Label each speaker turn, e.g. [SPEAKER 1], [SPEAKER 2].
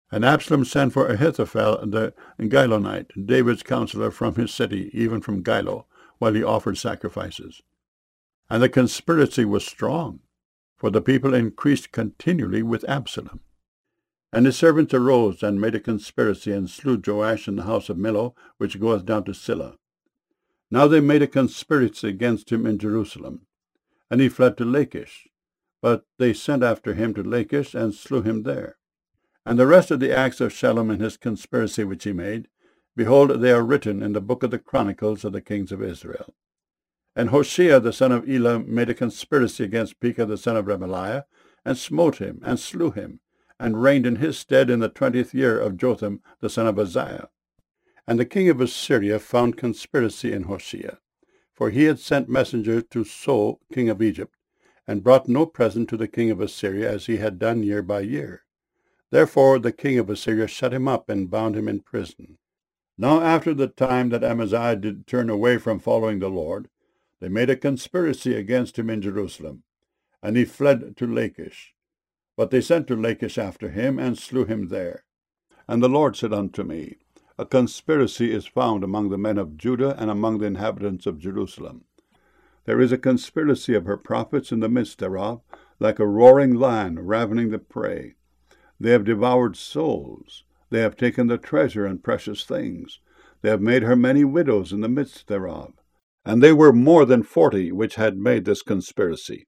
[SPEAKER 1] And Absalom sent for Ahithophel the Gilonite, David's counselor, from his city, even from Gilo, while he offered sacrifices. And the conspiracy was strong, for the people increased continually with Absalom. And his servants arose and made a conspiracy, and slew Joash in the house of Millo, which goeth down to Silla. Now they made a conspiracy against him in Jerusalem, and he fled to Lachish. But they sent after him to Lachish, and slew him there. And the rest of the acts of Shallum and his conspiracy which he made, behold, they are written in the book of the Chronicles of the kings of Israel. And Hoshea the son of Elah made a conspiracy against Pekah the son of Remaliah, and smote him, and slew him, and reigned in his stead in the 20th year of Jotham the son of Uzziah. And the king of Assyria found conspiracy in Hoshea, for he had sent messengers to So, king of Egypt, and brought no present to the king of Assyria, as he had done year by year. Therefore the king of Assyria shut him up, and bound him in prison. Now after the time that Amaziah did turn away from following the Lord, they made a conspiracy against him in Jerusalem, and he fled to Lachish. But they sent to Lachish after him, and slew him there. And the Lord said unto me, A conspiracy is found among the men of Judah and among the inhabitants of Jerusalem. There is a conspiracy of her prophets in the midst thereof, like a roaring lion ravening the prey. They have devoured souls. They have taken the treasure and precious things. They have made her many widows in the midst thereof. And they were more than 40 which had made this conspiracy.